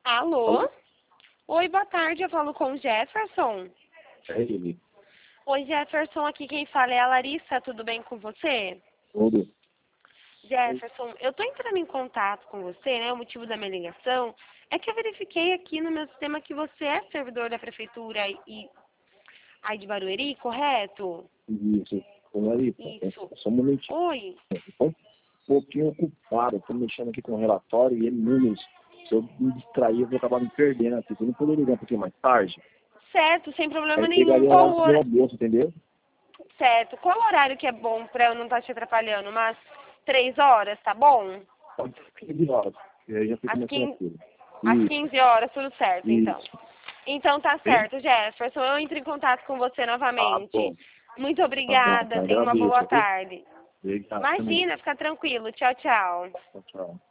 Alô? Alô? Oi, boa tarde, eu falo com o Jefferson. É ele. Oi, Jefferson, aqui quem fala é a Larissa, tudo bem com você? Tudo. Jefferson, eu tô entrando em contato com você, né, o motivo da minha ligação é que eu verifiquei aqui no meu sistema que você é servidor da prefeitura e aí de Barueri, correto? Isso. Ô, Larissa, Isso. só um momentinho. Oi. Estou um pouquinho ocupado. Estou mexendo aqui com o relatório e números. Se eu me distrair, eu vou acabar me perdendo aqui. Você não poderia ligar um pouquinho mais tarde? Certo, sem problema Aí nenhum. pegaria o Qual horário o do meu hora... almoço, entendeu? Certo, qual horário que é bom pra eu não estar te atrapalhando? Umas 3 horas, tá bom? Pode ser 15 horas. E aí já fica Às mais 15, tranquilo. às Isso, 15 horas, tudo certo, então. isso. Então tá Bem? certo, Jefferson. Eu entro em contato com você Tá novamente. bom. Muito Tá bom. obrigada. Tenha uma boa Agradeço, viu? tarde. Obrigado também. Imagina, fica tranquilo. Tchau, tchau. Tchau, tchau.